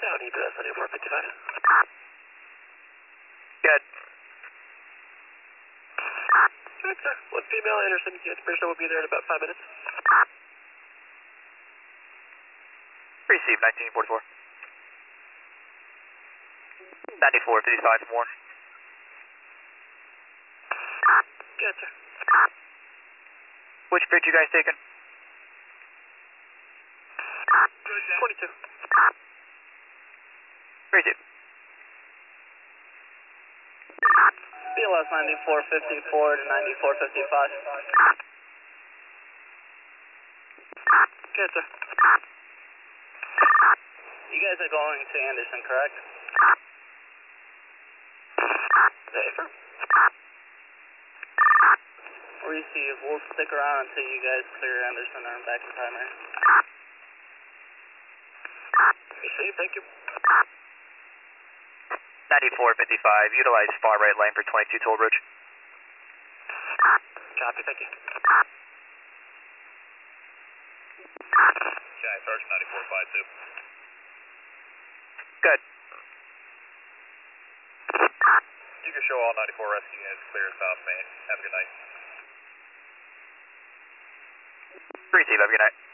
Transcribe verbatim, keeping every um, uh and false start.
Down E B S ninety-four fifty-five. Good. Good, sir. One female, Anderson. Yes, pretty sure we'll be there in about five minutes. Receive nineteen forty-four. ninety-four fifty-five from Warren. Good, sir. Which bridge you guys taking? twenty-two. Receive. B L S ninety-four fifty-four to ninety-four fifty-five. Good, sir. You guys are going to Anderson, correct? Hey, sir. Receive. We'll stick around until you guys clear Anderson and back to primary. Receive, thank you. ninety-four fifty-five, utilize far right lane for twenty-two Toll Bridge. Copy, thank you. Jack, Sergeant ninety-four fifty-two. Good. You can show all ninety-four rescue units clear South Main. Have a good night. Receive, have a good night.